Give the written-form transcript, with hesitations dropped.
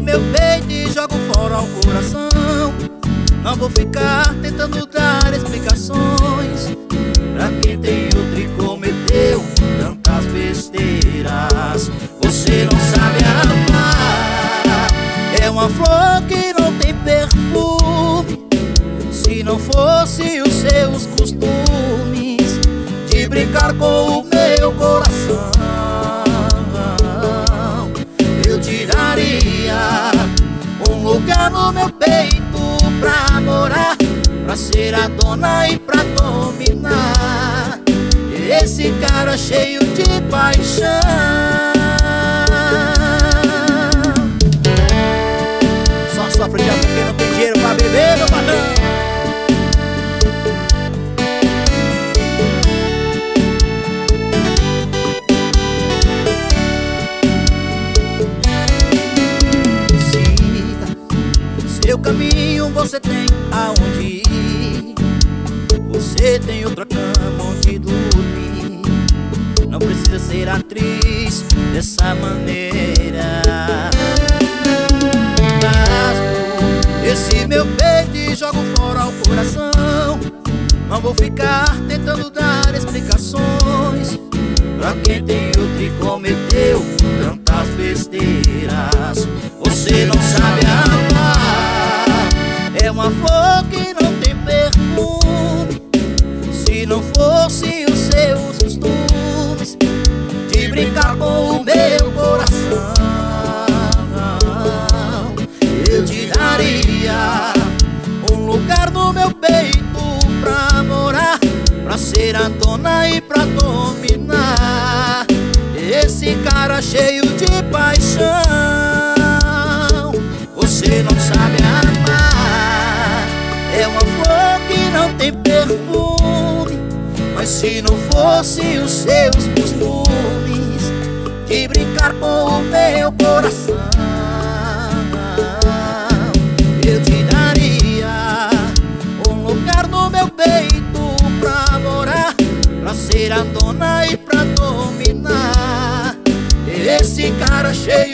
meu peito e jogo fora o coração. Não vou ficar tentando dar explicações pra quem tem outro e cometeu tantas besteiras. Você não sabe amar, é uma flor que não tem perfume. Se não fosse os seus costumes de brincar com o meu coração, eu te daria um lugar no meu peito pra morar, pra ser a dona e pra dominar esse cara cheio de paixão. Só sofre já porque não tem dinheiro pra beber, meu patrão. Seu caminho você tem aonde ir, você tem outra cama onde dormir. Não precisa ser atriz dessa maneira. Rasgo esse meu peito e jogo fora o coração. Não vou ficar tentando dar explicações pra quem tem outro e cometeu tantas besteiras. Você não sabe amar, é uma flor que não tem perfume. Se não fosse os seus costumes de brincar com o meu coração, eu te daria um lugar no meu peito pra morar, pra ser a dona e pra dominar esse cara cheio de paixão. Você não sabe amar, é uma flor que não tem perfume. Mas se não fosse os seus costumes de brincar com o meu coração, eu te daria um lugar no meu peito pra morar, pra ser a dona e pra dominar esse cara cheio